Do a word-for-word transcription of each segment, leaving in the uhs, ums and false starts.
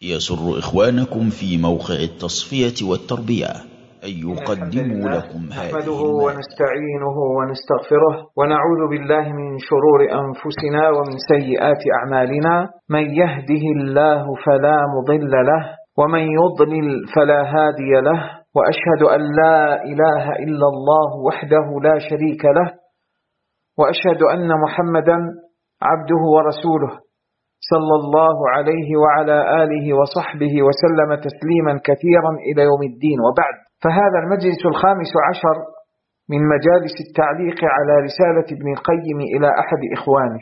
يسر إخوانكم في موقع التصفية والتربية أن يقدموا لكم هذه نحمده ونستعينه ونستغفره ونعوذ بالله من شرور أنفسنا ومن سيئات أعمالنا. من يهده الله فلا مضل له ومن يضلل فلا هادي له، وأشهد أن لا إله إلا الله وحده لا شريك له، وأشهد أن محمدا عبده ورسوله صلى الله عليه وعلى آله وصحبه وسلم تسليما كثيرا إلى يوم الدين. وبعد، فهذا المجلس الخامس عشر من مجالس التعليق على رسالة ابن القيم إلى أحد إخوانه.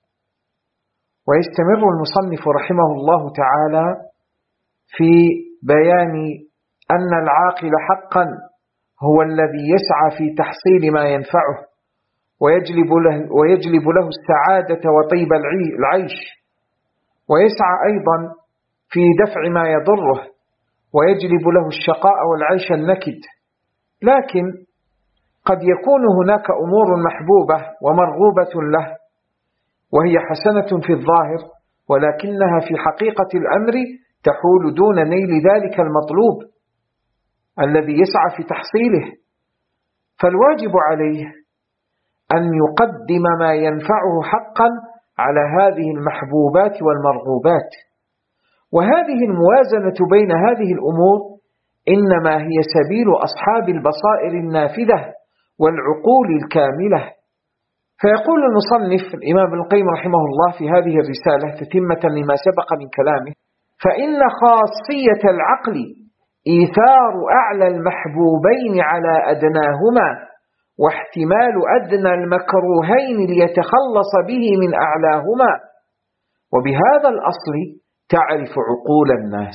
ويستمر المصنف رحمه الله تعالى في بيان أن العاقل حقا هو الذي يسعى في تحصيل ما ينفعه ويجلب له, ويجلب له السعادة وطيب العيش، ويسعى أيضا في دفع ما يضره ويجلب له الشقاء والعيش النكد. لكن قد يكون هناك أمور محبوبة ومرغوبة له وهي حسنة في الظاهر، ولكنها في حقيقة الأمر تحول دون نيل ذلك المطلوب الذي يسعى في تحصيله. فالواجب عليه أن يقدم ما ينفعه حقا على هذه المحبوبات والمرغوبات. وهذه الموازنة بين هذه الأمور إنما هي سبيل أصحاب البصائر النافذة والعقول الكاملة. فيقول المصنف الإمام ابن القيم رحمه الله في هذه الرسالة تتمة لما سبق من كلامه: فإن خاصية العقل إيثار أعلى المحبوبين على أدناهما، واحتمال أدنى المكروهين ليتخلص به من أعلاهما. وبهذا الأصل تعرف عقول الناس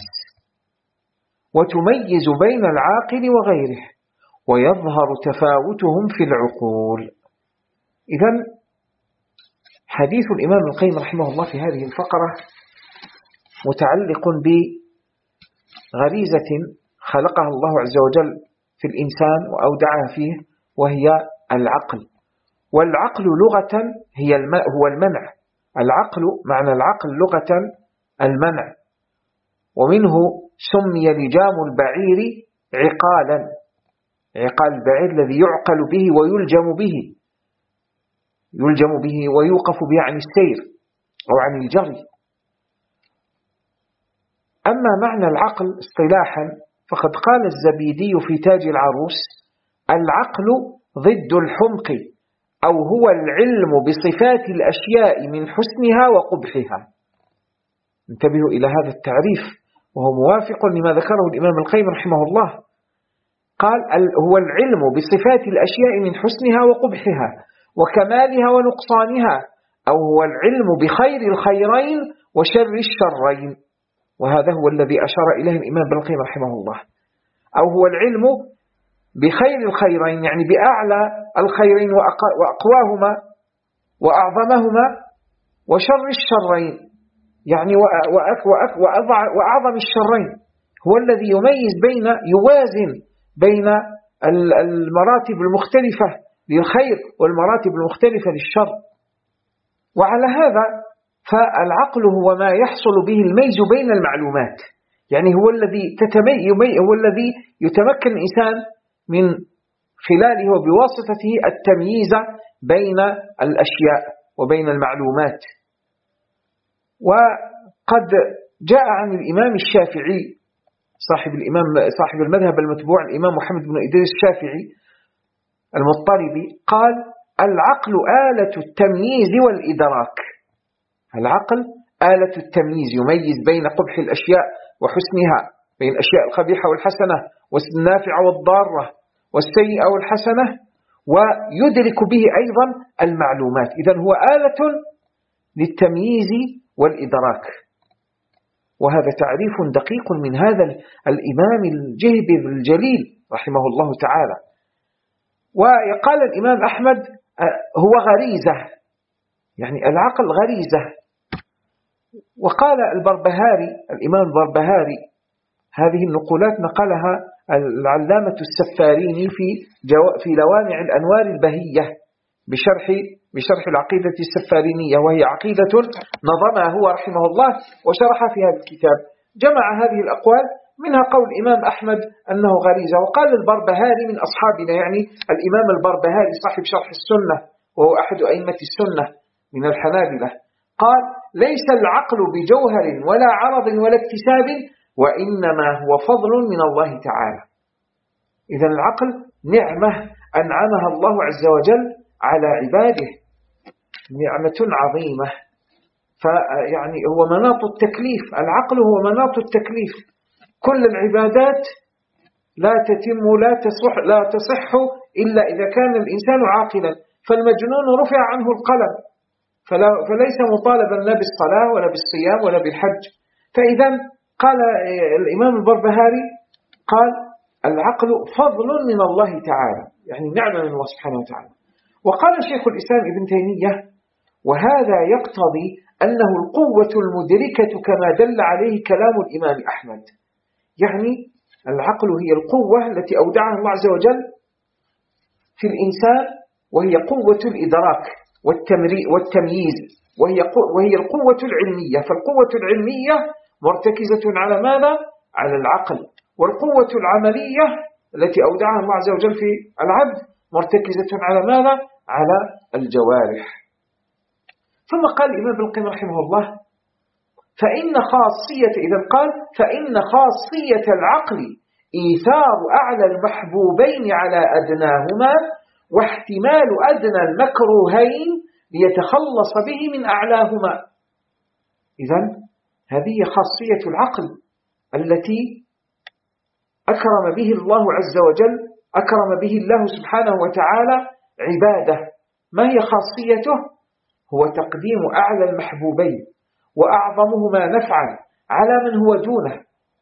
وتميز بين العاقل وغيره، ويظهر تفاوتهم في العقول. إذن حديث الإمام القيم رحمه الله في هذه الفقرة متعلق بغريزة خلقها الله عز وجل في الإنسان وأودعها فيه، وهي العقل. والعقل لغة هي الم... هو المنع. العقل معنى العقل لغة المنع، ومنه سمي لجام البعير عقالا، عقال البعير الذي يعقل به ويلجم به، يلجم به ويوقف به عن السير أو عن الجري. أما معنى العقل اصطلاحا فقد قال الزبيدي في تاج العروس: العقل ضد الحمق، أو هو العلم بصفات الأشياء من حسنها وقبحها. انتبهوا إلى هذا التعريف وهو موافق لما ذكره الإمام القيم رحمه الله. قال هو العلم بصفات الأشياء من حسنها وقبحها وكمالها ونقصانها، أو هو العلم بخير الخيرين وشر الشرين. وهذا هو الذي أشار إليه الإمام ابن القيم رحمه الله. أو هو العلم بخير الخيرين، يعني بأعلى الخيرين وأقواهما وأعظمهما، وشر الشرين يعني وأعظم الشرين. هو الذي يميز بين يوازن بين المراتب المختلفة للخير والمراتب المختلفة للشر. وعلى هذا فالعقل هو ما يحصل به الميز بين المعلومات، يعني هو الذي تتمي هو الذي يتمكن الإنسان من خلاله وبواسطته التمييز بين الأشياء وبين المعلومات. وقد جاء عن الإمام الشافعي صاحب الإمام صاحب المذهب المتبوع الإمام محمد بن إدريس الشافعي المضطربي قال: العقل آلة التمييز والإدراك. العقل آلة التمييز، يميز بين قبح الأشياء وحسنها، بين الأشياء القبيحة والحسنة والنافعة والضارة والسيئة والحسنة، ويدرك به أيضا المعلومات. إذن هو آلة للتمييز والإدراك. وهذا تعريف دقيق من هذا الإمام الجهبذ الجليل رحمه الله تعالى. وقال الإمام أحمد هو غريزة، يعني العقل غريزة. وقال البربهاري الإمام البربهاري، هذه النقولات نقلها العلامة السفاريني في جو في لوامع الأنوار البهية بشرح بشرح العقيدة السفارينية، وهي عقيدة نظمها هو رحمه الله وشرح في هذا الكتاب. جمع هذه الأقوال، منها قول الإمام أحمد أنه غريزة. وقال البربهاري من أصحابنا، يعني الإمام البربهاري صاحب شرح السنة وهو أحد أئمة السنة من الحنابلة، قال ليس العقل بجوهر ولا عرض ولا اكتساب، وإنما هو فضل من الله تعالى. إذن العقل نعمة أنعمها الله عز وجل على عباده، نعمة عظيمة. فيعني هو مناط التكليف، العقل هو مناط التكليف. كل العبادات لا تتم لا تصح لا تصح إلا إذا كان الإنسان عاقلا. فالمجنون رفع عنه القلم، فلا فليس مطالبا لا بالصلاة ولا بالصيام ولا بالحج. فإذا قال الإمام البربهاري قال العقل فضل من الله تعالى، يعني نعمة من الله سبحانه وتعالى. وقال شيخ الإسلام ابن تيمية وهذا يقتضي أنه القوة المدركة كما دل عليه كلام الإمام أحمد. يعني العقل هي القوة التي أودعها الله عز وجل في الإنسان، وهي قوة الإدراك والتمييز، وهي وهي القوة العلمية. فالقوة العلمية مرتكزة على ماذا؟ على العقل. والقوة العملية التي أودعها الله عز وجل في العبد مرتكزة على ماذا؟ على الجوارح. ثم قال الإمام ابن القيم رحمه الله فإن خاصية إذا قال فإن خاصية العقل إيثار أعلى المحبوبين على أدناهما، واحتمال أدنى المكروهين ليتخلص به من أعلاهما. إذن هذه خاصية العقل التي أكرم به الله عز وجل أكرم به الله سبحانه وتعالى عباده. ما هي خاصيته؟ هو تقديم أعلى المحبوبين وأعظمهما نفعا على من هو دونه.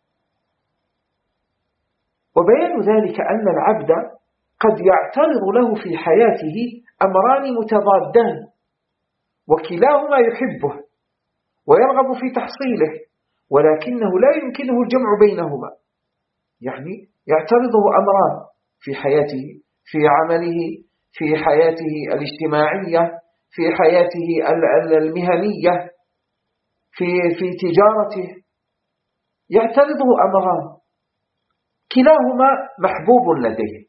وبيان ذلك أن العبد قد يعترض له في حياته أمران متضادان، وكلاهما يحبه ويرغب في تحصيله، ولكنه لا يمكنه الجمع بينهما. يعني يعترضه أمران في حياته، في عمله، في حياته الاجتماعية، في حياته المهنية، في في تجارته، يعترضه أمران كلاهما محبوب لديه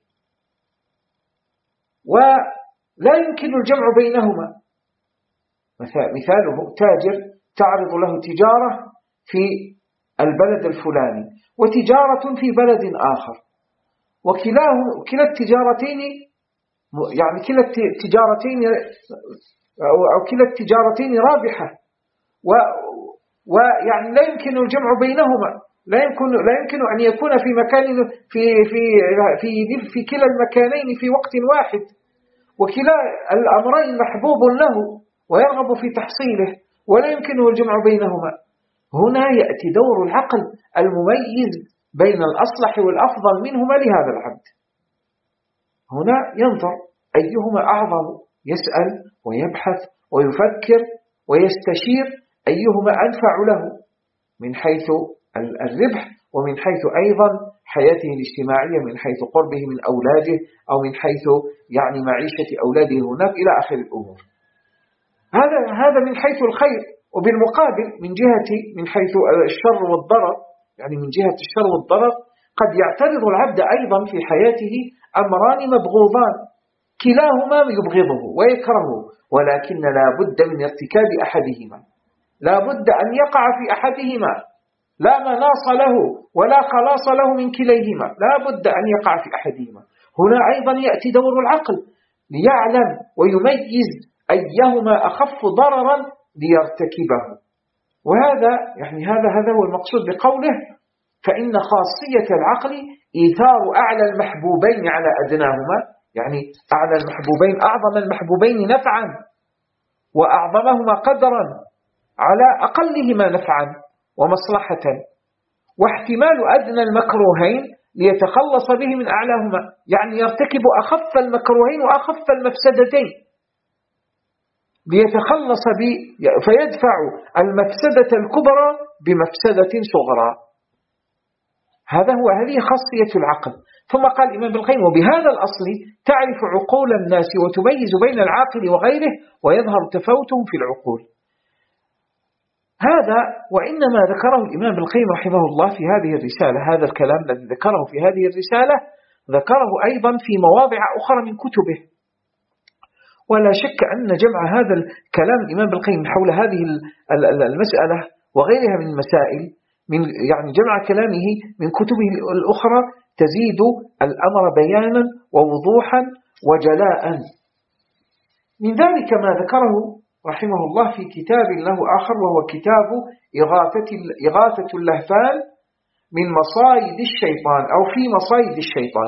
ولا يمكن الجمع بينهما. مثاله تاجر تعرض له تجارة في البلد الفلاني وتجارة في بلد آخر، وكلاه كلا التجارتين يعني كلا التجارتين أو كلا التجارتين رابحة، ويعني لا يمكن الجمع بينهما، لا يمكن لا يمكن أن يكون في مكان في في في في كلا المكانين في وقت واحد، وكلا الأمرين محبوب له ويرغب في تحصيله ولا يمكنه الجمع بينهما. هنا يأتي دور العقل المميز بين الأصلح والأفضل منهما لهذا العبد. هنا ينظر أيهما أعظم، يسأل ويبحث ويفكر ويستشير أيهما أنفع له من حيث الربح ومن حيث أيضا حياته الاجتماعية، من حيث قربه من أولاده أو من حيث يعني معيشة أولاده هناك إلى آخر الأمور. هذا هذا من حيث الخير. وبالمقابل من جهة من حيث الشر والضرر، يعني من جهة الشر والضرر قد يعترض العبد أيضا في حياته أمران مبغوضان كلاهما يبغضه ويكرهه، ولكن لا بد من ارتكاب أحدهما، لا بد أن يقع في أحدهما، لا مناص له ولا خلاص له من كليهما، لا بد أن يقع في أحدهما. هنا أيضا يأتي دور العقل ليعلم ويميز أيهما أخف ضررا ليرتكبه. وهذا يعني هذا هذا هو المقصود بقوله فإن خاصية العقل إيثار أعلى المحبوبين على أدناهما، يعني أعلى المحبوبين أعظم المحبوبين نفعا وأعظمهما قدرا على أقلهما نفعا ومصلحة، واحتمال أدنى المكروهين ليتخلص به من أعلاهما، يعني يرتكب أخف المكروهين وأخف المفسدتين ليتخلص به فيدفع المفسدة الكبرى بمفسدة صغرى. هذا هو هذه خاصية العقل. ثم قال الإمام ابن القيم وبهذا الأصل تعرف عقول الناس وتميز بين العاقل وغيره ويظهر تفاوتهم في العقول. هذا وإنما ذكره الإمام ابن القيم رحمه الله في هذه الرسالة. هذا الكلام الذي ذكره في هذه الرسالة ذكره أيضا في مواضع أخرى من كتبه. ولا شك أن جمع هذا الكلام الإمام ابن القيم حول هذه المسألة وغيرها من المسائل، من يعني جمع كلامه من كتبه الأخرى تزيد الأمر بيانا ووضوحا وجلاء. من ذلك ما ذكره رحمه الله في كتاب له آخر، وهو كتاب إغاثة, إغاثة اللهفان من مصايد الشيطان، أو في مصايد الشيطان.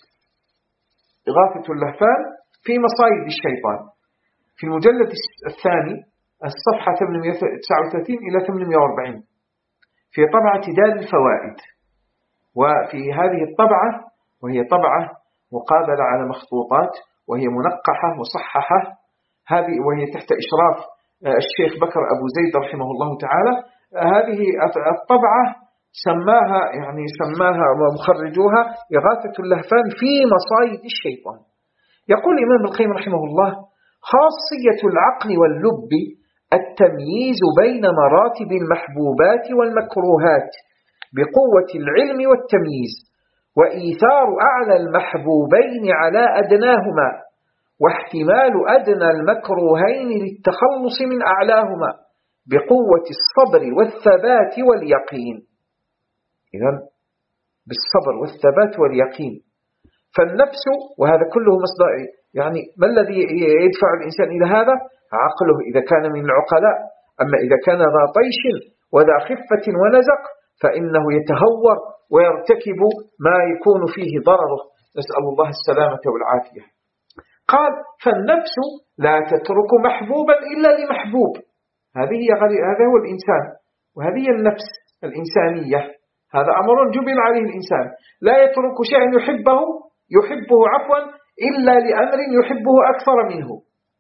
إغاثة اللهفان في مصايد الشيطان في المجلد الثاني الصفحة ثمانمائة وتسعة وثلاثين إلى ثمانمائة وأربعين في طبعة دار الفوائد. وفي هذه الطبعة، وهي طبعة مقابلة على مخطوطات، وهي منقحة مصححة، هذه وهي تحت إشراف الشيخ بكر أبو زيد رحمه الله تعالى. هذه الطبعة سماها يعني سماها مخرجوها إغاثة اللهفان في مصايد الشيطان. يقول الإمام القيم رحمه الله: خاصية العقل واللب التمييز بين مراتب المحبوبات والمكروهات بقوة العلم والتمييز، وإيثار أعلى المحبوبين على أدناهما، واحتمال أدنى المكروهين للتخلص من أعلاهما بقوة الصبر والثبات واليقين. إذن بالصبر والثبات واليقين. فالنفس، وهذا كله مصدر، يعني ما الذي يدفع الإنسان إلى هذا؟ عقله إذا كان من العقلاء. أما إذا كان ذا طيش وذا خفة ونزق فإنه يتهور ويرتكب ما يكون فيه ضرره، نسأل الله السلامة والعافية. قال: فالنفس لا تترك محبوبا إلا لمحبوب. هذه هذا هو الإنسان، وهذه النفس الإنسانية. هذا أمر جبل عليه الإنسان، لا يترك شيئا يحبه يحبه عفوا إلا لأمر يحبه أكثر منه،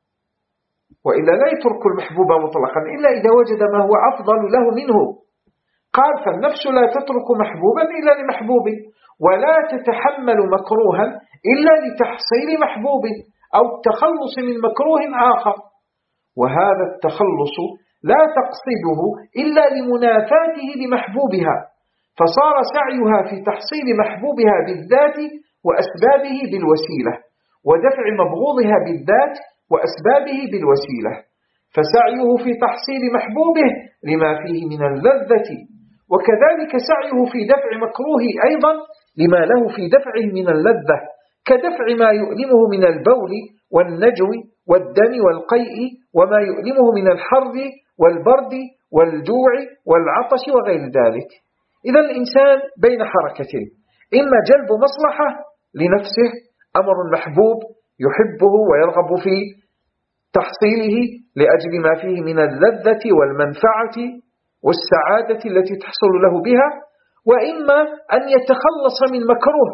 وإلا لا يترك المحبوب مطلقا إلا إذا وجد ما هو أفضل له منه. قال: فالنفس لا تترك محبوبا إلا لمحبوب، ولا تتحمل مكروها إلا لتحصيل محبوب أو التخلص من مكروه آخر، وهذا التخلص لا تقصده إلا لمنافاته لمحبوبها، فصار سعيها في تحصيل محبوبها بالذات وأسبابه بالوسيلة، ودفع مبغوضها بالذات وأسبابه بالوسيلة. فسعيه في تحصيل محبوبه لما فيه من اللذة، وكذلك سعيه في دفع مكروه أيضا لما له في دفعه من اللذة، كدفع ما يؤلمه من البول والنجو والدم والقيء، وما يؤلمه من الحر والبرد والجوع والعطش وغير ذلك. إذا الإنسان بين حركتين: إما جلب مصلحة لنفسه، أمر محبوب يحبه ويرغب في تحصيله لأجل ما فيه من اللذة والمنفعة والسعادة التي تحصل له بها، وإما أن يتخلص من مكروه.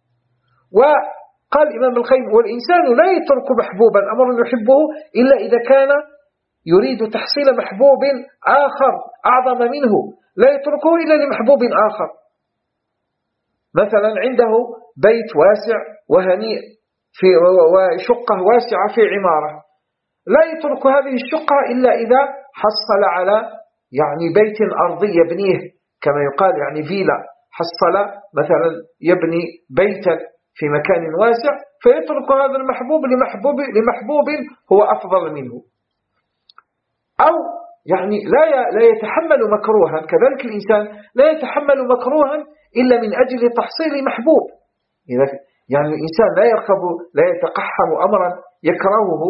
وقال الإمام القيم: والإنسان لا يترك محبوبا أمر يحبه إلا إذا كان يريد تحصيل محبوب آخر أعظم منه، لا يتركه إلا لمحبوب آخر. مثلا عنده بيت واسع وهنيء في وشقة واسعة في عمارة، لا يترك هذه الشقة إلا إذا حصل على يعني بيت أرضي يبنيه، كما يقال يعني فيلا، حصل مثلا يبني بيتا في مكان واسع، فيترك هذا المحبوب لمحبوب, لمحبوب هو أفضل منه. أو يعني لا لا يتحمل مكروها، كذلك الإنسان لا يتحمل مكروها إلا من أجل تحصيل محبوب. إذا يعني الإنسان لا يركب لا يتقحم أمرا يكرهه،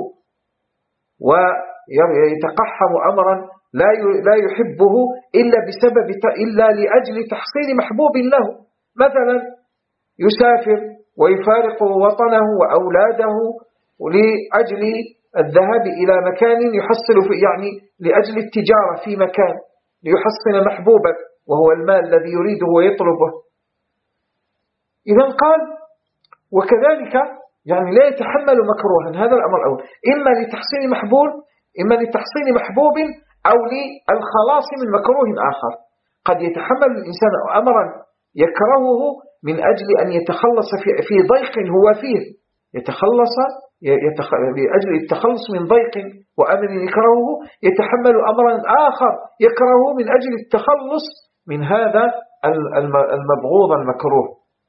ويتقحم أمرا لا لا يحبه إلا بسبب إلا لأجل تحصيل محبوب له. مثلا يسافر ويفارق وطنه وأولاده لأجل الذهاب إلى مكان يحصل في يعني لأجل التجارة في مكان ليحصل محبوبا وهو المال الذي يريده ويطلبه. إذا قال: وكذلك يعني لا يتحمل مكروها، هذا الأمر الأول، إما لتحصيل محبوب إما لتحصيل محبوب أو للخلاص من مكروه آخر. قد يتحمل الإنسان أمرا يكرهه من أجل أن يتخلص في, في ضيق هو فيه، يتخلص يتخ... لأجل التخلص من ضيق وأمر يكرهه يتحمل أمرا آخر يكرهه من أجل التخلص من هذا المبغوض المكروه.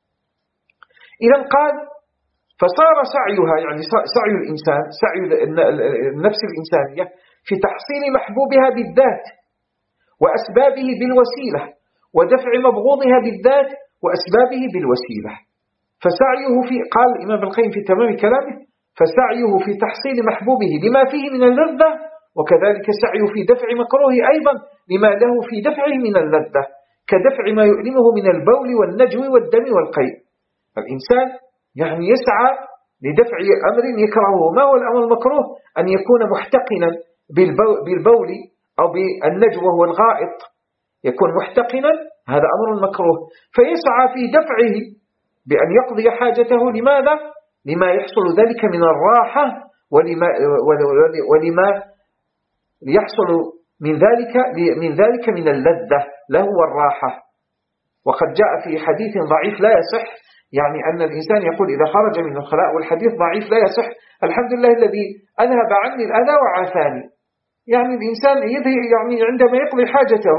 إذا قال فصار سعيها، يعني سعي الإنسان، سعي النفس الإنسانية في تحصيل محبوبها بالذات وأسبابه بالوسيلة، ودفع مبغوضها بالذات وأسبابه بالوسيلة. فسعيه في، قال الإمام ابن القيم في تمام كلامه، فسعيه في تحصيل محبوبه لما فيه من اللذة، وكذلك سعيه في دفع مكروه أيضا لما له في دفعه من اللذة، كدفع ما يؤلمه من البول والنجو والدم والقيء. الإنسان يعني يسعى لدفع أمر يكرهه. ما هو الأمر المكروه؟ أن يكون محتقنا بالبول أو بالنجو وهو الغائط، يكون محتقنا، هذا أمر مكروه، فيسعى في دفعه بأن يقضي حاجته. لماذا؟ لما يحصل ذلك من الراحة، ولما, ولما يحصل من ذلك من ذلك من اللذة له والراحة. وقد جاء في حديث ضعيف لا يصح، يعني أن الإنسان يقول إذا خرج من الخلاء، والحديث ضعيف لا يصح: الحمد لله الذي أذهب عني الأذى وعافاني. يعني الإنسان يذهب، يعني عندما يقضي حاجته،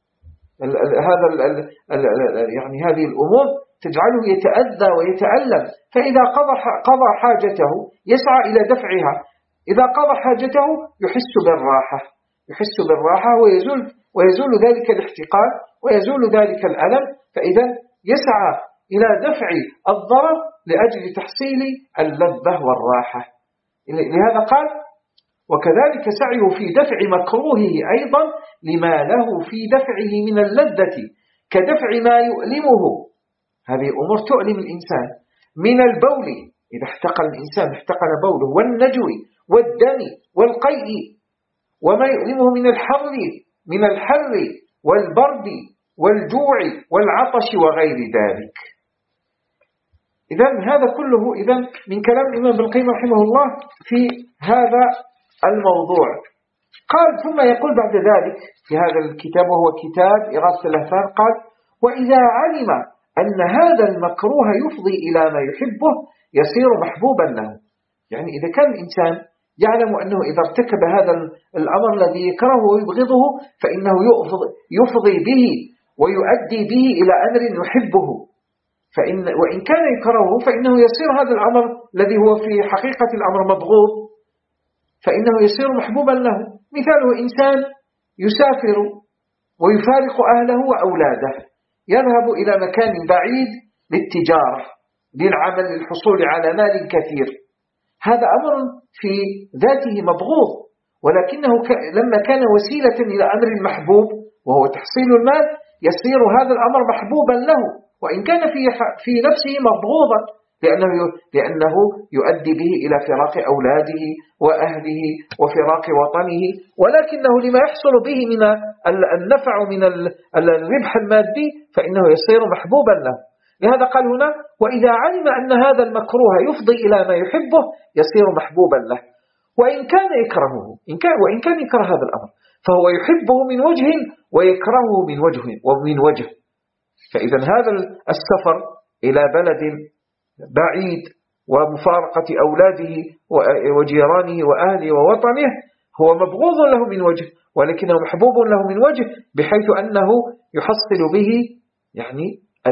هذا يعني هذه الأمور تجعله يتأذى ويتألم، فإذا قضى حاجته يسعى إلى دفعها. إذا قضى حاجته يحس بالراحة، يحس بالراحة ويزول ويزول ذلك الاحتقان ويزول ذلك الألم، فإذا يسعى إلى دفع الضرر لأجل تحصيل اللذة والراحة. لهذا قال وكذلك سعيه في دفع مكروهه أيضا لما له في دفعه من اللذة، كدفع ما يؤلمه، هذه أمور تؤلم الإنسان، من البول إذا احتقن الإنسان احتقن بوله، والنجو والدم والقيء، وما يؤلمه من الحر من الحر والبرد والجوع والعطش وغير ذلك. إذن هذا كله إذن من كلام الإمام ابن القيم رحمه الله في هذا الموضوع. قال ثم يقول بعد ذلك في هذا الكتاب، وهو كتاب إغاثة اللهفان، قال وإذا علم أن هذا المكروه يفضي إلى ما يحبه يصير محبوبا له. يعني إذا كان الإنسان يعلم أنه إذا ارتكب هذا الأمر الذي يكرهه ويبغضه فإنه يفضي به ويؤدي به إلى أمر يحبه، فإن وإن كان يكرهه فإنه يصير هذا الأمر الذي هو في حقيقة الأمر مبغوض فإنه يصير محبوبا له. مثاله إنسان يسافر ويفارق أهله وأولاده، يذهب إلى مكان بعيد للتجارة للعمل للحصول على مال كثير، هذا أمر في ذاته مبغوض، ولكنه لما كان وسيلة إلى أمر محبوب وهو تحصيل المال يصير هذا الأمر محبوبا له، وإن كان في في نفسه مبغوضا، لأنه لأنه يؤدي به إلى فراق أولاده وأهله وفراق وطنه، ولكنه لما يحصل به من النفع من الربح المادي فإنه يصير محبوبا له. لهذا قال هنا وإذا علم أن هذا المكروه يفضي إلى ما يحبه يصير محبوبا له، وإن كان يكرهه، إن كان وإن كان يكره هذا الأمر فهو يحبه من وجه ويكرهه من وجه ومن وجه. فإذا هذا السفر إلى بلد بعيد ومفارقة أولاده وجيرانه وأهله ووطنه هو مبغوض له من وجه، ولكنه محبوب له من وجه، بحيث أنه يحصل به يعني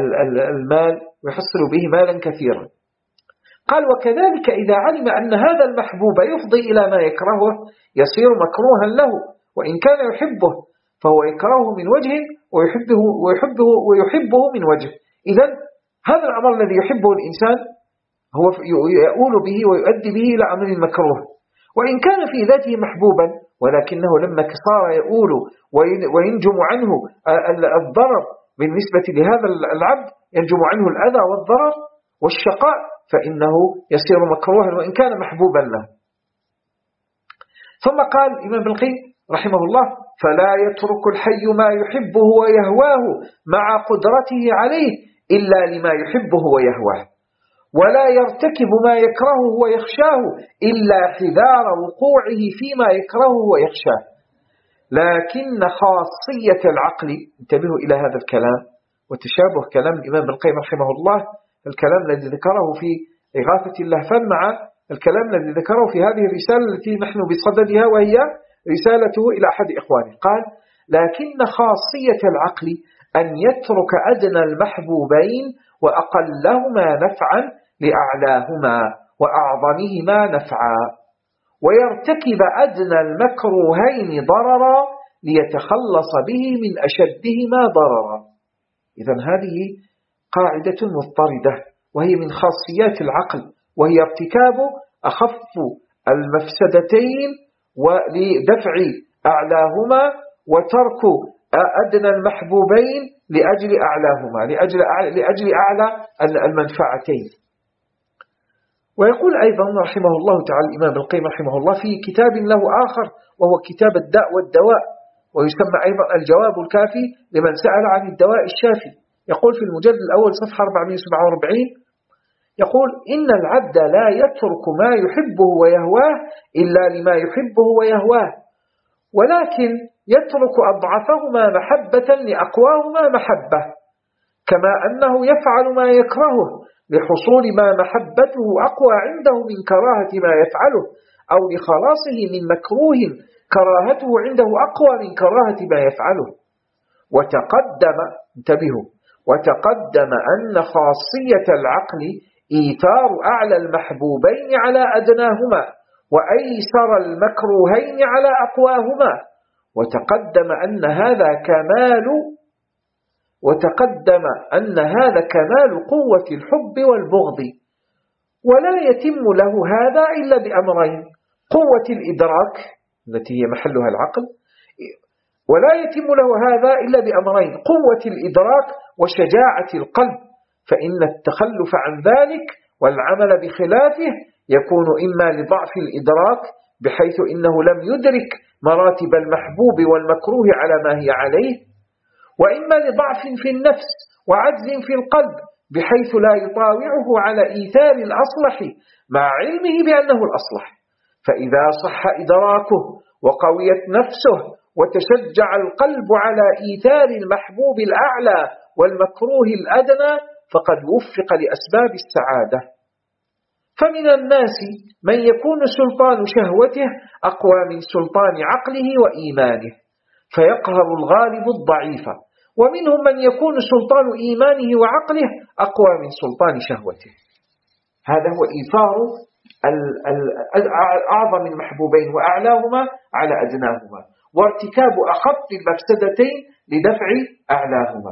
المال ويحصل به مالا كثيرا. قال وكذلك إذا علم أن هذا المحبوب يفضي إلى ما يكرهه يصير مكروها له، وإن كان يحبه فهو يكرهه من وجه ويحبه, ويحبه, ويحبه من وجه. إذن هذا الأمر الذي يحبه الإنسان هو يؤول به ويؤدي به إلى أمر مكروه، وإن كان في ذاته محبوبا، ولكنه لما صار يؤول وينجم عنه الضرر بالنسبة لهذا العبد، ينجم عنه الأذى والضرر والشقاء، فإنه يصير مكروها وإن كان محبوبا له. ثم قال الإمام ابن القيم رحمه الله فلا يترك الحي ما يحبه ويهواه مع قدرته عليه إلا لما يحبه ويهواه، ولا يرتكب ما يكرهه ويخشاه إلا حذار وقوعه فيما يكرهه ويخشاه. لكن خاصية العقل، انتبهوا إلى هذا الكلام وتشابه كلام الإمام ابن القيم رحمه الله، الكلام الذي ذكره في إغاثة اللهفان مع الكلام الذي ذكره في هذه الرسالة التي نحن بصددها، وهي رسالته إلى أحد إخوانه. قال: لكن خاصية العقل أن يترك أدنى المحبوبين وأقلهما نفعا لأعلاهما وأعظمهما نفعا، ويرتكب أدنى المكروهين ضررا ليتخلص به من أشدهما ضررا. إذن هذه قاعدة مضطردة، وهي من خاصيات العقل، وهي ارتكاب أخف المفسدتين ولدفع أعلاهما، وترك أدنى المحبوبين لأجل أعلاهما، لأجل لأجل أعلى المنفعتين. ويقول أيضا رحمه الله تعالى الإمام ابن القيم رحمه الله في كتاب له آخر، وهو كتاب الداء والدواء، ويسمى أيضا الجواب الكافي لمن سأل عن الدواء الشافي. يقول في المجلد الأول صفحة أربعمائة وسبعة وأربعين، يقول: إن العبد لا يترك ما يحبه ويهواه إلا لما يحبه ويهواه، ولكن يترك أضعفهما محبة لأقواهما محبة، كما أنه يفعل ما يكرهه لحصول ما محبته أقوى عنده من كراهة ما يفعله، أو لخلاصه من مكروه كراهته عنده أقوى من كراهة ما يفعله. وتقدم انتبهوا وتقدم أن خاصية العقل إيثار أعلى المحبوبين على أدناهما، وأيسر المكروهين على أقواهما. وتقدم أن هذا كمال وتقدم أن هذا كمال قوة الحب والبغض، ولا يتم له هذا إلا بأمرين: قوة الإدراك التي هي محلها العقل، ولا يتم له هذا إلا بأمرين: قوة الإدراك وشجاعة القلب، فإن التخلف عن ذلك والعمل بخلافه يكون إما لضعف الإدراك بحيث إنه لم يدرك مراتب المحبوب والمكروه على ما هي عليه، وإما لضعف في النفس وعجز في القلب بحيث لا يطاوعه على إيثار الأصلح مع علمه بأنه الأصلح. فإذا صح إدراكه وقويت نفسه وتشجع القلب على إيثار المحبوب الأعلى والمكروه الأدنى فقد وفق لأسباب السعادة. فمن الناس من يكون سلطان شهوته أقوى من سلطان عقله وإيمانه فيقهر الغالب الضعيف، ومنهم من يكون سلطان إيمانه وعقله أقوى من سلطان شهوته. هذا هو إيثار أعظم المحبوبين وأعلاهما على أدناهما، وارتكاب أخف المفسدتين لدفع أعلاهما.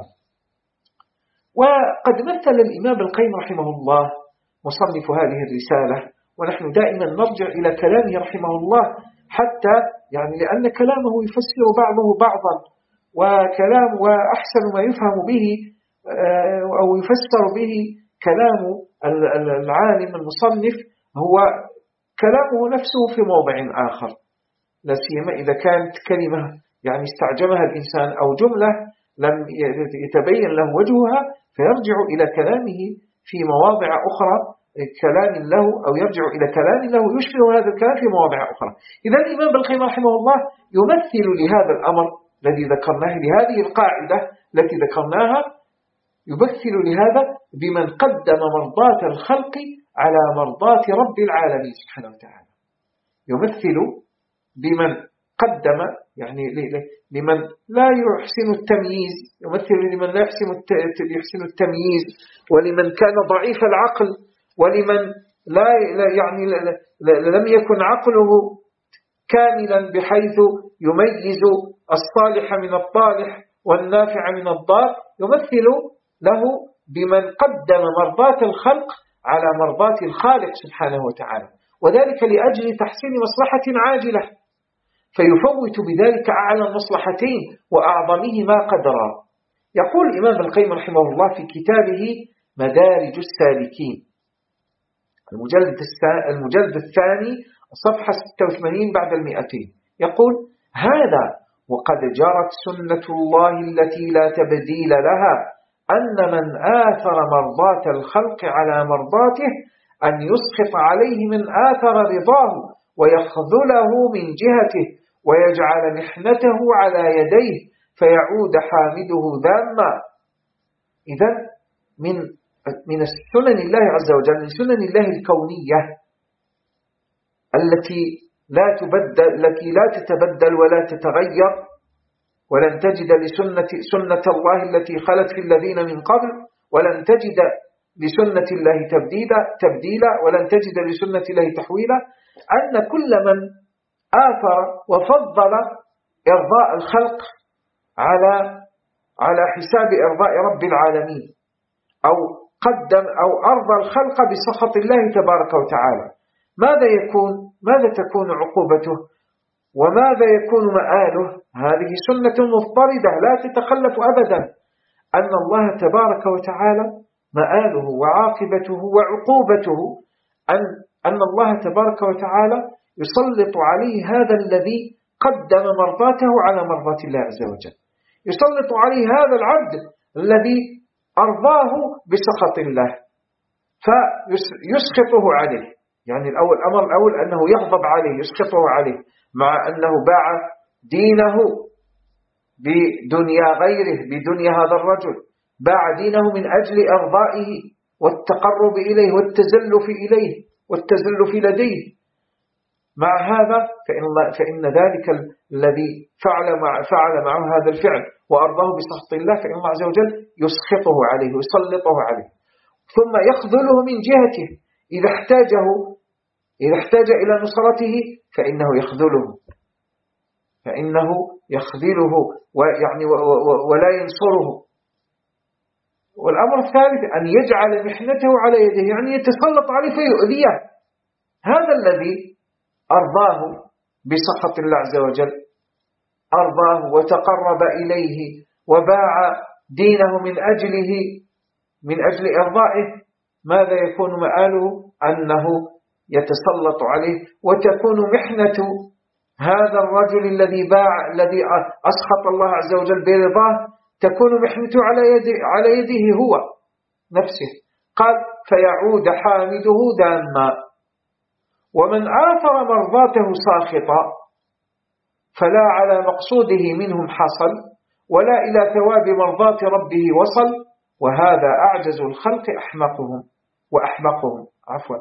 وقد مثل الإمام القيم رحمه الله مصنف هذه الرسالة، ونحن دائما نرجع إلى كلامه رحمه الله، حتى يعني لأن كلامه يفسر بعضه بعضا، وكلام وأحسن ما يفهم به أو يفسر به كلام العالم المصنف هو كلامه نفسه في موضع آخر، لا سيما إذا كانت كلمة يعني استعجمها الإنسان أو جملة لم يتبين له وجهها، فيرجع إلى كلامه في مواضع أخرى كلام له، أو يرجع إلى كلام له يشبه هذا الكلام في مواضع أخرى. إذا الإمام ابن القيم رحمه الله يمثل لهذا الأمر الذي ذكرناه، لهذه القاعدة التي ذكرناها، يمثل لهذا بمن قدم مرضاة الخلق على مرضاة رب العالمين سبحانه وتعالى. يمثل بمن قدم يعني لمن لا يحسن التمييز، يمثل لمن لا يحسن التمييز، ولمن كان ضعيف العقل، ولمن لا يعني لم يكن عقله كاملا بحيث يميز الصالح من الطالح والنافع من الضار. يمثل له بمن قدم مرضاة الخلق على مرضاة الخالق سبحانه وتعالى، وذلك لأجل تحسين مصلحة عاجلة، فيفوت بذلك أعلى المصلحتين وأعظمهما قدرا. يقول الإمام ابن القيم رحمه الله في كتابه مدارج السالكين المجلد الثاني صفحة ستة وثمانين بعد المئتين، يقول: هذا وقد جرت سنة الله التي لا تبديل لها أن من آثر مرضاة الخلق على مرضاته أن يسخط عليه من آثر رضاه ويخذله من جهته ويجعل محنته على يديه فيعود حامده ذاما. إذن من من سنن الله عز وجل، من سنن الله الكونية التي لا تبدل، التي لا تتبدل ولا تتغير، ولن تجد لسنة سنة الله التي خلت في الذين من قبل، ولن تجد لسنة الله تبديلا تبديلا ولن تجد لسنة الله تحويلا، أن كل من آثر وفضل إرضاء الخلق على على حساب إرضاء رب العالمين، أو قدم أو أرضى الخلق بسخط الله تبارك وتعالى، ماذا يكون؟ ماذا تكون عقوبته؟ وماذا يكون مآله؟ هذه سنة مضطردة لا تتخلف أبدا، أن الله تبارك وتعالى مآله وعاقبته وعقوبته أن أن الله تبارك وتعالى يسلط عليه هذا الذي قدم مرضاته على مرضات الله عز وجل، يسلط عليه هذا العبد الذي أرضاه بسخط الله فيسخطه عليه. يعني الأول الأمر الأول أنه يغضب عليه، يسخطه عليه، مع أنه باع دينه بدنيا غيره، بدنيا هذا الرجل، باع دينه من أجل إرضائه والتقرب إليه والتزلف إليه والتزلف لديه. مع هذا فإن, فإن ذلك الذي فعل, مع فعل معه هذا الفعل وأرضاه بسخط الله، فإن الله عز وجل يسخطه عليه ويسلطه عليه، ثم يخذله من جهته إذا احتاجه إذا احتاج إلى نصرته فإنه يخذله فإنه يخذله ويعني ولا ينصره. والأمر الثالث أن يجعل محنته على يده، يعني يتسلط عليه فيؤذيه. هذا الذي أرضاه بسخط الله عز وجل، أرضاه وتقرب إليه وباع دينه من أجله من أجل إرضائه، ماذا يكون مآله؟ أنه يتسلط عليه، وتكون محنة هذا الرجل الذي باع الذي أسخط الله عز وجل برضاه، تكون محنته على يده على يده هو نفسه. قال فيعود حامده ذاما. ومن آثر مرضاته ساخطا فلا على مقصوده منهم حصل، ولا إلى ثواب مرضات ربه وصل، وهذا أعجز الخلق أحمقهم وأحمقهم عفوا.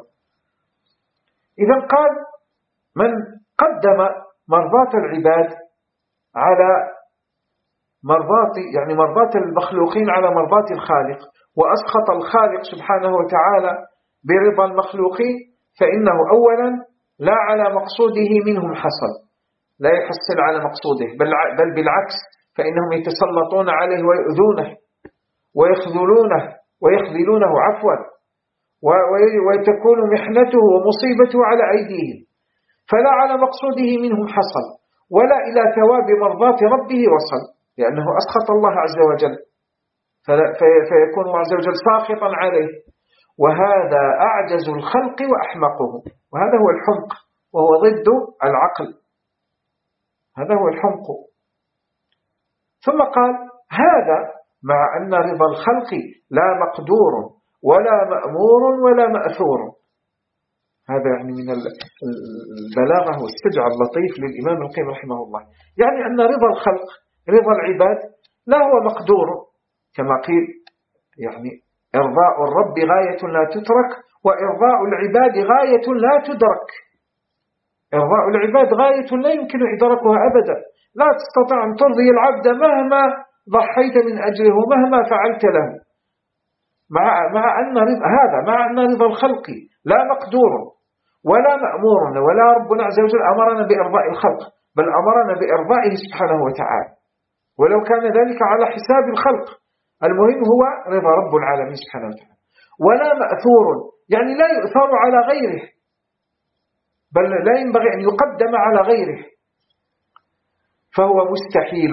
إذا قال من قدم مرضات العباد على مرضات يعني مرضات المخلوقين على مرضات الخالق، وأسخط الخالق سبحانه وتعالى برضا المخلوقين، فإنه أولا لا على مقصوده منهم حصل، لا يحصل على مقصوده، بل, بل بالعكس، فإنهم يتسلطون عليه ويؤذونه ويخذلونه ويخذلونه عفوا وتكون محنته ومصيبته على أيديهم، فلا على مقصوده منهم حصل، ولا إلى ثواب مرضات ربه وصل، لأنه أسخط الله عز وجل، فيكون الله عز وجل ساخطا عليه. وهذا أعجز الخلق وأحمقه، وهذا هو الحمق، وهو ضد العقل، هذا هو الحمق. ثم قال هذا مع أن رضا الخلق لا مقدور ولا مأمور ولا مأثور. هذا يعني من البلاغة والسجع اللطيف للإمام القيم رحمه الله، يعني أن رضا الخلق رضا العباد لا هو مقدور كما قيل، يعني إرضاء الرب غاية لا تترك، وإرضاء العباد غاية لا تدرك. إرضاء العباد غاية لا يمكن إدراكها أبدا، لا تستطيع أن ترضي العبد مهما ضحيت من أجله ومهما فعلت له، مع مع أن رضا هذا مع أن رضا الخلق لا مقدور ولا مأمور، ولا ربنا عز وجل أمرنا بإرضاء الخلق، بل أمرنا بإرضائه سبحانه وتعالى، ولو كان ذلك على حساب الخلق، المهم هو رضا رب العالمين سبحانه وتعالى. ولا مأثور، يعني لا يؤثر على غيره، بل لا ينبغي أن يقدم على غيره، فهو مستحيل.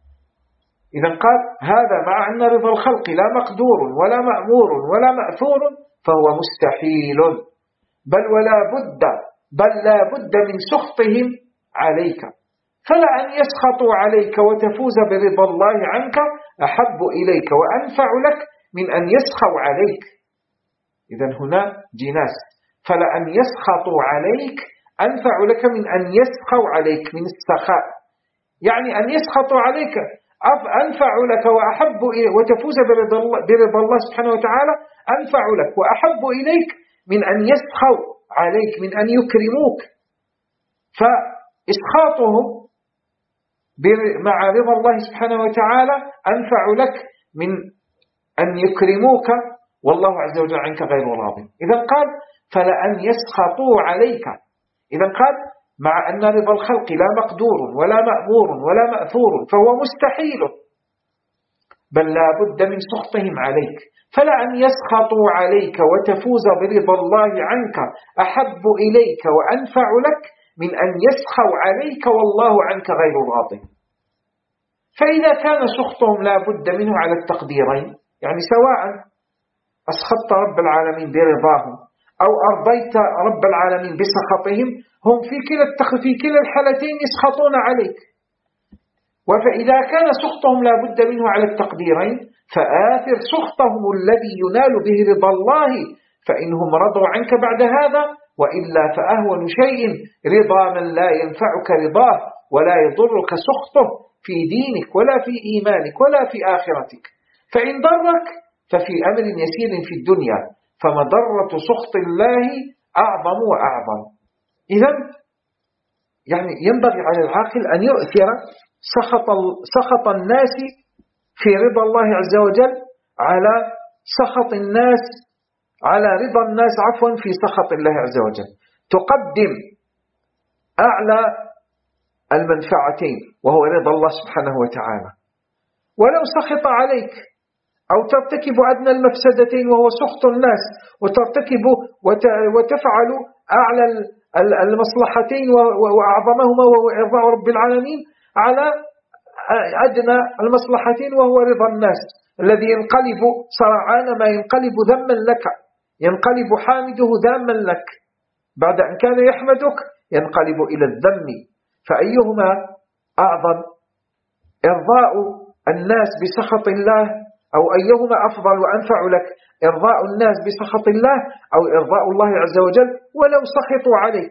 إذا قال هذا مع أن رضا الخلق لا مقدور ولا مأمور ولا مأثور فهو مستحيل، بل ولا بد بل لا بد من سخطهم عليك، فلا أن يسخطوا عليك وتفوز برضا الله عنك أحب إليك وأنفع لك من أن يسخوا عليك. إذن هنا جناس، فلا أن يسخطوا عليك أنفع لك من أن يسخوا عليك، من السخاء، يعني أن يسخطوا عليك أنفع لك وأحب إليك وتفوز برضا الله, برضا الله سبحانه وتعالى أنفع لك وأحب إليك من أن يسخوا عليك، من أن يكرموك. فإسخاطهم مع رضا الله سبحانه وتعالى أنفع لك من أن يكرموك والله عز وجل عنك غير راض. إذا قال فلأن يسخطوا عليك، إذا قال مع أن رضا الخلق لا مقدور ولا مأمور ولا مأثور فهو مستحيل، بل لا بد من سخطهم عليك، فلأن يسخطوا عليك وتفوز برضا الله عنك أحب إليك وأنفع لك من أن يسخوا عليك والله عنك غير راض. فإذا كان سخطهم لا بد منه على التقديرين، يعني سواء أسخطت رب العالمين برضاهم أو أرضيت رب العالمين بسخطهم، هم في كلا في كلا الحالتين يسخطون عليك. وفإذا كان سخطهم لا بد منه على التقديرين فآثر سخطهم الذي ينال به رضا الله، فإنهم رضوا عنك بعد هذا، وإلا فأهون شيء رضا من لا ينفعك رضاه ولا يضرك سخطه في دينك ولا في إيمانك ولا في آخرتك. فإن ضرك ففي أمر يسير في الدنيا، فمضرة سخط الله أعظم وأعظم. إذن يعني ينبغي على العاقل أن يؤثر سخط, سخط الناس في رضا الله عز وجل على سخط الناس على رضا الناس عفوا في سخط الله عز وجل. تقدم أعلى المنفعتين وهو رضا الله سبحانه وتعالى، ولو سخط عليك أو ترتكب أدنى المفسدتين وهو سخط الناس، وترتكب وتفعل أعلى المصلحتين وأعظمهما وهو إرضاء رب العالمين على أدنى المصلحتين وهو رضا الناس، الذي ينقلب سرعان ما ينقلب ذما لك، ينقلب حامده ذاما لك، بعد أن كان يحمدك ينقلب إلى الذم. فأيهما أعظم، إرضاء الناس بسخط الله، أو أيهما أفضل وأنفع لك، إرضاء الناس بسخط الله أو إرضاء الله عز وجل ولو سخطوا عليك؟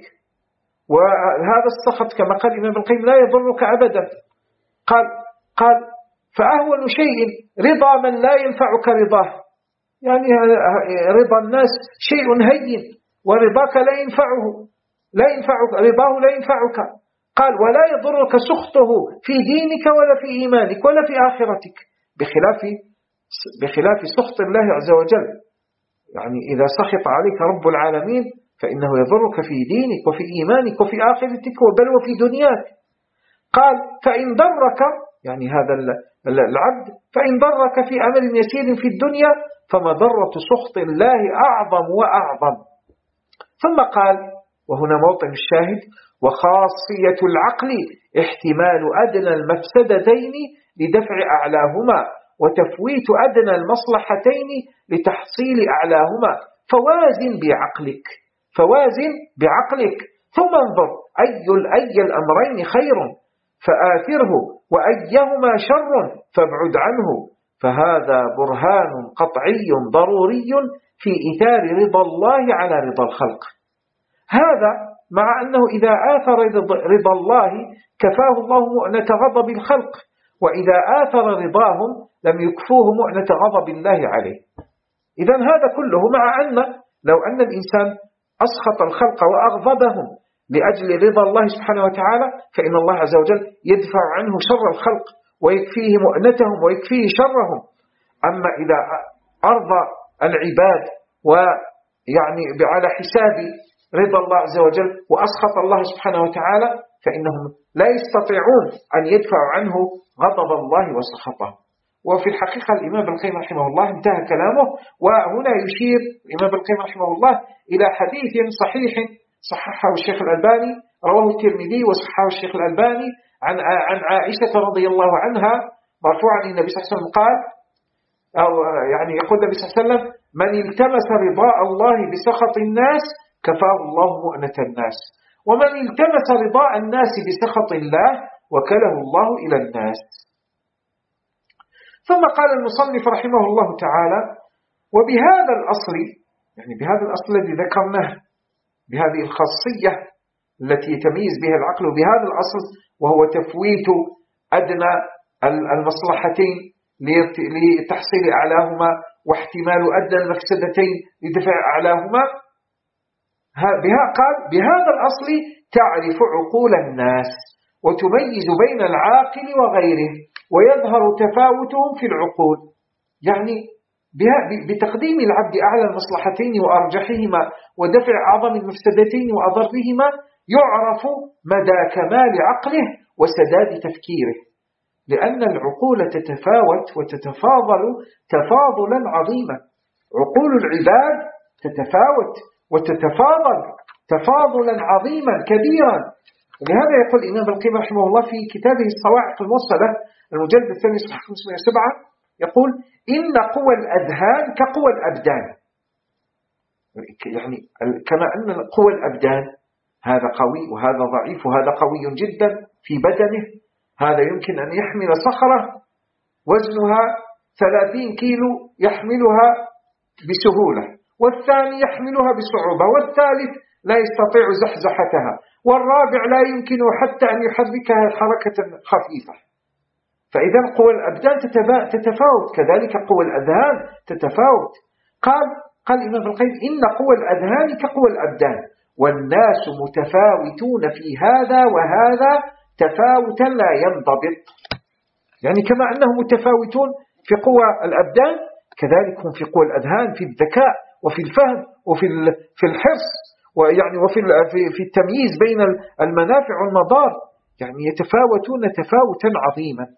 وهذا السخط كما قال الإمام ابن القيم لا يضرك أبدا. قال قال فأهون شيء رضا من لا ينفعك رضاه، يعني رضا الناس شيء هين ورضاك لا ينفعه لا ينفعك رضاه لا ينفعك. قال ولا يضرك سخطه في دينك ولا في إيمانك ولا في آخرتك، بخلاف بخلاف سخط الله عز وجل. يعني إذا سخط عليك رب العالمين فإنه يضرك في دينك وفي إيمانك وفي آخرتك بل وفي دنياك. قال فإن ضرك، يعني هذا العبد فإن ضرك في أمر يسير في الدنيا فمضرة سخط الله أعظم وأعظم. ثم قال وهنا موطن الشاهد وخاصية العقل احتمال أدنى المفسدتين لدفع أعلاهما وتفويت أدنى المصلحتين لتحصيل أعلاهما، فوازن بعقلك فوازن بعقلك ثم انظر أي الأي الأمرين خير فآثره وأيهما شر فابعد عنه، فهذا برهان قطعي ضروري في إثار رضا الله على رضا الخلق. هذا مع أنه إذا آثر رضا الله كفاه الله مؤنة غضب الخلق، وإذا آثر رضاهم لم يكفوه مؤنة غضب الله عليه. إذن هذا كله مع أن لو أن الإنسان أسخط الخلق وأغضبهم لأجل رضا الله سبحانه وتعالى فإن الله عز وجل يدفع عنه شر الخلق ويكفيه مؤنتهم ويكفيه شرهم. أما إذا أرضى العباد ويعني على حساب رضا الله عز وجل وأسخط الله سبحانه وتعالى فإنهم لا يستطيعون أن يدفعوا عنه غضب الله وسخطه. وفي الحقيقة الإمام ابن القيم رحمه الله انتهى كلامه، وهنا يشير الإمام ابن القيم رحمه الله إلى حديث صحيح صححه الشيخ الألباني، رواه الترمذي وصححه الشيخ الألباني عن عن عائشة رضي الله عنها مرفوعا النبي صلى الله عليه وسلم قال، أو يعني يقول النبي صلى الله عليه وسلم من التمس رضاء الله بسخط الناس كفاه الله مؤنة الناس، ومن التمس رضاء الناس بسخط الله وكله الله إلى الناس. ثم قال المصنف رحمه الله تعالى وبهذا الأصل، يعني بهذا الأصل الذي ذكرناه بهذه الخاصية التي يتميز بها العقل، بهذا الأصل وهو تفويت أدنى المصلحتين لتحصيل أعلاهما واحتمال أدنى المفسدتين لدفع أعلاهما. بها قال بهذا الأصل تعرف عقول الناس وتميز بين العاقل وغيره ويظهر تفاوتهم في العقول. يعني بتقديم العبد أعلى المصلحتين وأرجحهما ودفع أعظم المفسدتين وأضرهما يعرف مدى كمال عقله وسداد تفكيره، لأن العقول تتفاوت وتتفاضل تفاضلا عظيما. عقول العباد تتفاوت وتتفاضل تفاضلا عظيما كبيرا. ولهذا يقول الإمام القيم رحمه الله في كتابه الصواعق الموصلة المجلد الثاني صفحة خمسمائة وسبعة يقول إن قوى الأذهان كقوى الأبدان. يعني كما أن قوى الأبدان هذا قوي وهذا ضعيف وهذا قوي جدا في بدنه، هذا يمكن أن يحمل صخرة وزنها ثلاثين كيلو يحملها بسهولة، والثاني يحملها بصعوبة، والثالث لا يستطيع زحزحتها، والرابع لا يمكن حتى أن يحركها حركة خفيفة. فإذا قوى الأبدان تتفاوت، كذلك قوى الأذهان تتفاوت. قال قال الإمام القيم إن قوى الأذهان كقوى الأبدان والناس متفاوتون في هذا وهذا تفاوتا لا ينضبط. يعني كما أنهم متفاوتون في قوى الأبدان كذلك هم في قوى الأذهان، في الذكاء وفي الفهم وفي في الحرص ويعني وفي في التمييز بين المنافع والمضار، يعني يتفاوتون تفاوتا عظيما.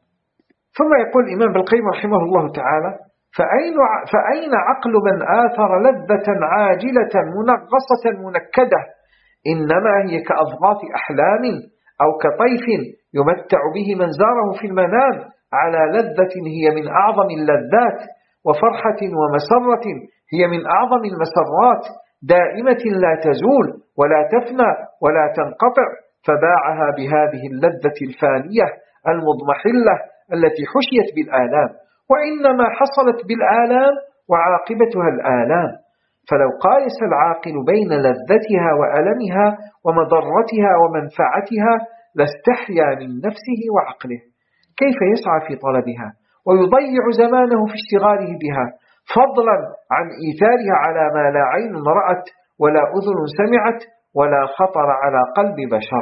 ثم يقول الإمام بالقيم رحمه الله تعالى فأين فأين عقل من آثر لذة عاجلة منغصة منكدة، إنما هي كأضغاث أحلام أو كطيف يمتع به من زاره في المنام على لذة هي من أعظم اللذات وفرحة ومسرة هي من أعظم المسرات دائمة لا تزول ولا تفنى ولا تنقطع، فباعها بهذه اللذة الفانية المضمحلة التي حشيت بالآلام، وإنما حصلت بالآلام وعاقبتها الآلام. فلو قايس العاقل بين لذتها وألمها ومضرتها ومنفعتها لاستحيا من نفسه وعقله كيف يسعى في طلبها ويضيع زمانه في اشتغاله بها، فضلا عن إيثارها على ما لا عين رأت ولا أذن سمعت ولا خطر على قلب بشر.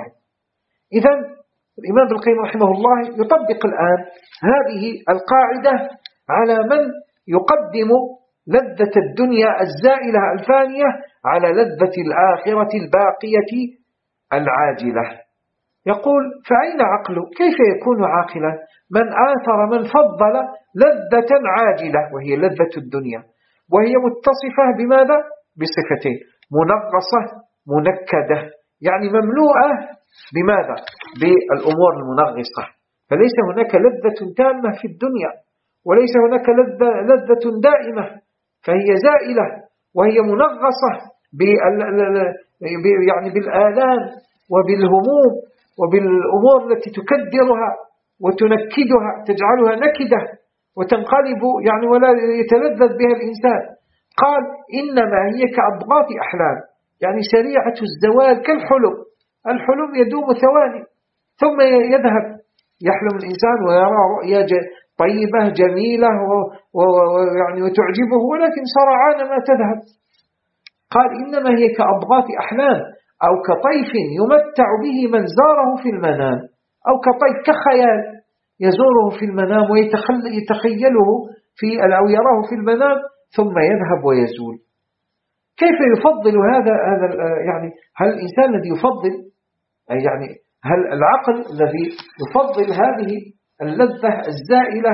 إذن الإمام بالقيم رحمه الله يطبق الآن هذه القاعدة على من يقدم لذة الدنيا الزائلة الفانية على لذة الآخرة الباقية العاجلة. يقول فأين عقله؟ كيف يكون عاقلا من آثر من فضل لذة عاجلة وهي لذة الدنيا وهي متصفة بماذا؟ بصفتين: منغصة منكدة، يعني مملوءة بماذا؟ بالأمور المنغصة. فليس هناك لذة تامة في الدنيا وليس هناك لذة, لذة دائمة، فهي زائلة وهي منغصة يعني بالآلام وبالهموم وبالأمور التي تكدرها وتنكدها تجعلها نكدة وتنقلب يعني ولا يتلذذ بها الإنسان. قال إنما هي كأضغاث أحلام، يعني سريعة الزوال كالحلم. الحلم يدوم ثواني ثم يذهب، يحلم الإنسان ويرى رؤيا طيبة جميلة ويعني وتعجبه ولكن سرعان ما تذهب. قال إنما هي كأضغاث أحلام أو كطيف يمتع به من زاره في المنام، أو كطيف كخيال يزوره في المنام ويتخيله في أو يراه في المنام ثم يذهب ويزول. كيف يفضل هذا هذا يعني هل الإنسان الذي يفضل يعني هل العقل الذي يفضل هذه اللذة الزائلة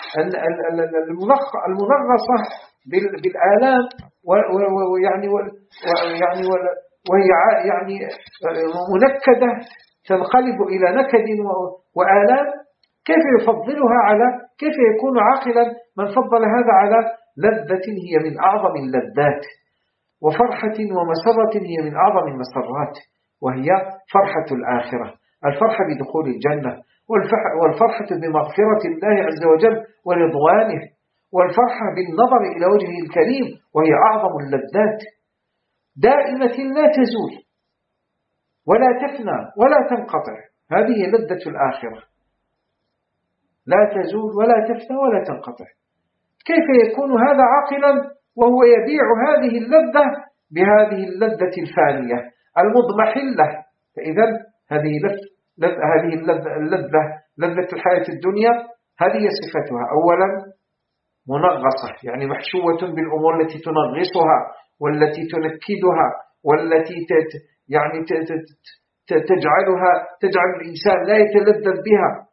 المنغصة بالآلام ويعني ويعني وهي يعني منكدة تنقلب إلى نكد وآلام، كيف يفضلها على كيف يكون عاقلا من فضل هذا على لذة هي من أعظم اللذات وفرحة ومسرة هي من أعظم المسرات، وهي فرحة الآخرة، الفرحة بدخول الجنة والفرحة بمغفرة الله عز وجل ورضوانه، والفرحة بالنظر إلى وجهه الكريم وهي أعظم اللذات دائمة لا تزول ولا تفنى ولا تنقطع. هذه لذة الآخرة لا تزول ولا تفنى ولا تنقطع. كيف يكون هذا عاقلا وهو يبيع هذه اللذة بهذه اللذة الفانية المضمحلة؟ فإذا هذه لذة هذه اللذة, اللذة لذة الحياة الدنيا هذه صفتها: أولا منغصة، يعني محشوة بالأمور التي تنغصها والتي تنكدها والتي يعني تجعلها تجعل الإنسان لا يتلذذ بها.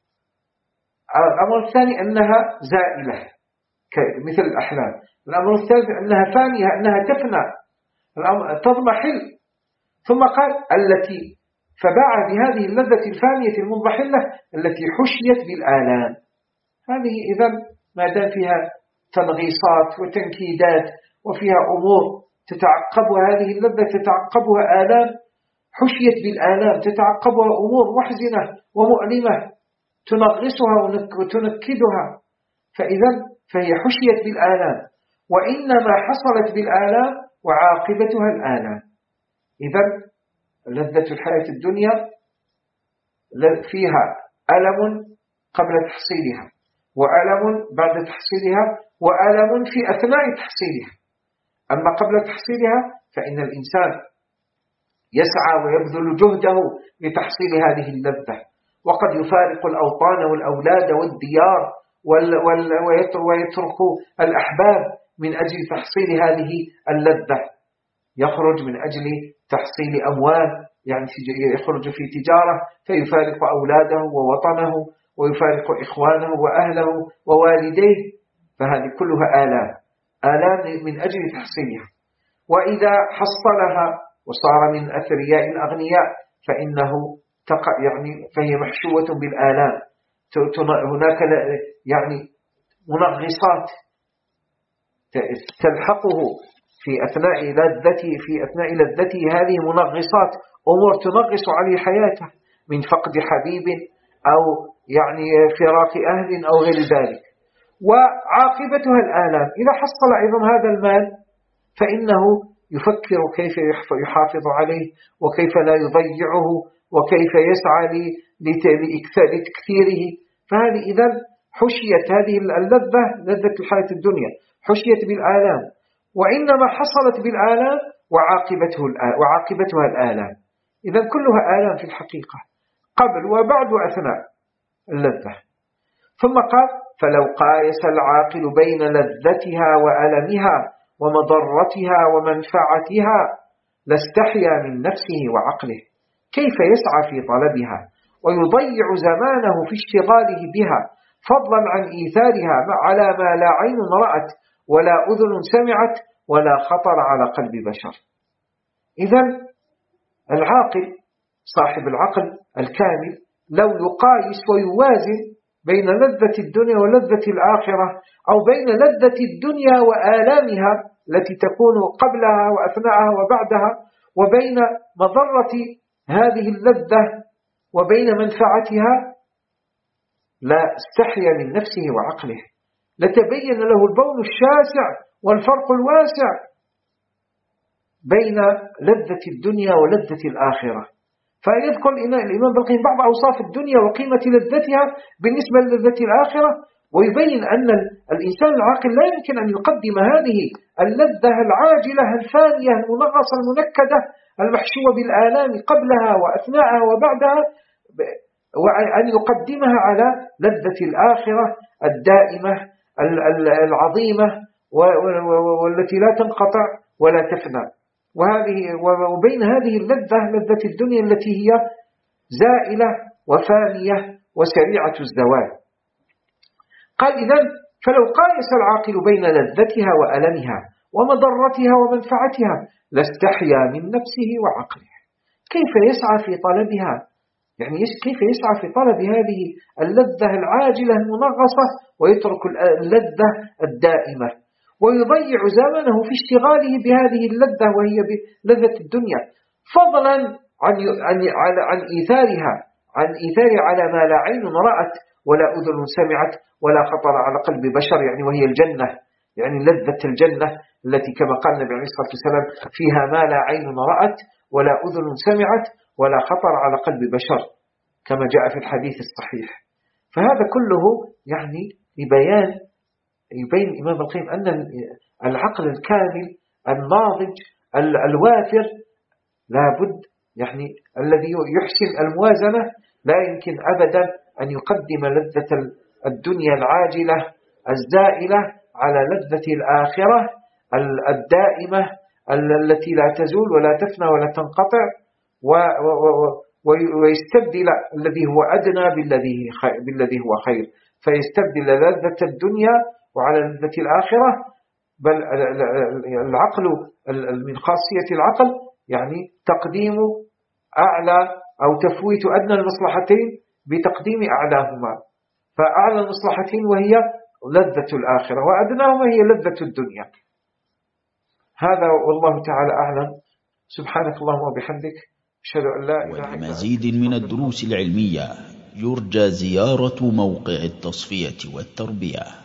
الأمر الثاني أنها زائلة مثل الأحلام. الأمر الثالث أنها فانية، أنها تفنى، تضمحل. ثم قال التي فباع بهذه اللذة الفانية المضمحلة التي حشيت بالآلام. هذه إذن ما دام فيها تنغيصات وتنكيدات وفيها أمور تتعقبها هذه اللذة، تتعقبها آلام، حشيت بالآلام، تتعقبها أمور محزنة ومؤلمة تنغصها وتنكدها، فإذا فهي حشيت بالآلام، وإنما حصلت بالآلام وعاقبتها الآلام. إذن لذة الحياة الدنيا فيها ألم قبل تحصيلها، وألم بعد تحصيلها، وألم في أثناء تحصيلها. أما قبل تحصيلها فإن الإنسان يسعى ويبذل جهده لتحصيل هذه اللذة، وقد يفارق الأوطان والأولاد والديار ويترك الأحباب من أجل تحصيل هذه اللذة. يخرج من أجل تحصيل أموال، يعني يخرج في تجارة فيفارق أولاده ووطنه ويفارق إخوانه وأهله ووالديه، فهذه كلها آلام آلام من أجل تحصيلها. وإذا حصلها وصار من أثرياء الأغنياء فإنه تقع يعني فهي محشوة بالآلام. هناك يعني منغصات تلحقه في أثناء لذته في أثناء لذته هذه منغصات، أمور تنغص عليه حياته من فقد حبيب أو يعني فراق أهل أو غير ذلك. وعاقبتها الآلام. إذا حصل أيضا هذا المال فإنه يفكر كيف يحافظ عليه وكيف لا يضيعه وكيف يسعى لتكثيره. فهذه إذن حشيت هذه اللذة لذة الحياة الدنيا حشيت بالآلام، وإنما حصلت بالآلام وعاقبته وعاقبتها الآلام. إذن كلها آلام في الحقيقة قبل وبعد وأثناء اللذة. ثم قال فلو قايس العاقل بين لذتها وألمها ومضرتها ومنفعتها لاستحيا من نفسه وعقله، كيف يسعى في طلبها ويضيع زمانه في اشتغاله بها، فضلا عن إيثارها على ما لا عين رأت ولا أذن سمعت ولا خطر على قلب بشر. إذن العاقل صاحب العقل الكامل لو يقايس ويوازن بين لذة الدنيا ولذة الآخرة، أو بين لذة الدنيا وآلامها التي تكون قبلها وأثناءها وبعدها، وبين مضرة هذه اللذة وبين منفعتها، لا استحيا من نفسه وعقله، لتبين له البون الشاسع والفرق الواسع بين لذة الدنيا ولذة الآخرة. فيذكر الإمام بالقيم بعض أوصاف الدنيا وقيمة لذتها بالنسبة للذة الآخرة، ويبين أن الإنسان العاقل لا يمكن أن يقدم هذه اللذة العاجلة الفانية المنغصة المنكدة المحشوة بالآلام قبلها وأثناءها وبعدها، وأن يقدمها على لذة الآخرة الدائمة العظيمة والتي لا تنقطع ولا تفنى. وهذه وبين هذه اللذة لذة الدنيا التي هي زائلة وفانية وسريعة الزوال. قال إذن فلو قايس العاقل بين لذتها وألمها ومضرتها ومنفعتها لاستحيا من نفسه وعقله، كيف يسعى في طلبها، يعني كيف يسعى في طلب هذه اللذة العاجلة المنغصة ويترك اللذة الدائمة، ويضيع زمنه في اشتغاله بهذه اللذة وهي بلذة الدنيا، فضلا عن عن عن إيثارها عن إيثارها على ما لا عين رأت ولا أذن سمعت ولا خطر على قلب بشر، يعني وهي الجنة، يعني لذة الجنة التي كما قال النبي عليه الصلاة والسلام فيها ما لا عين رأت ولا أذن سمعت ولا خطر على قلب بشر، كما جاء في الحديث الصحيح. فهذا كله يعني لبيان يبين الإمام القيم أن العقل الكامل الناضج الوافر لابد يعني الذي يحسن الموازنة لا يمكن أبدا أن يقدم لذة الدنيا العاجلة الزائلة على لذة الآخرة الدائمة التي لا تزول ولا تفنى ولا تنقطع، ويستبدل الذي هو أدنى بالذي بالذي هو خير، فيستبدل لذة الدنيا وعلى لذة الآخرة. بل العقل من خاصية العقل يعني تقديم أعلى أو تفويت أدنى المصلحتين بتقديم أعلاهما، فأعلى المصلحتين وهي لذة الآخرة وأدناهما هي لذة الدنيا. هذا والله تعالى أعلم. سبحانك اللهم وبحمدك أشهد أن لا إله إلا أنت. ولمزيد من الدروس العلمية يرجى زيارة موقع التصفية والتربية.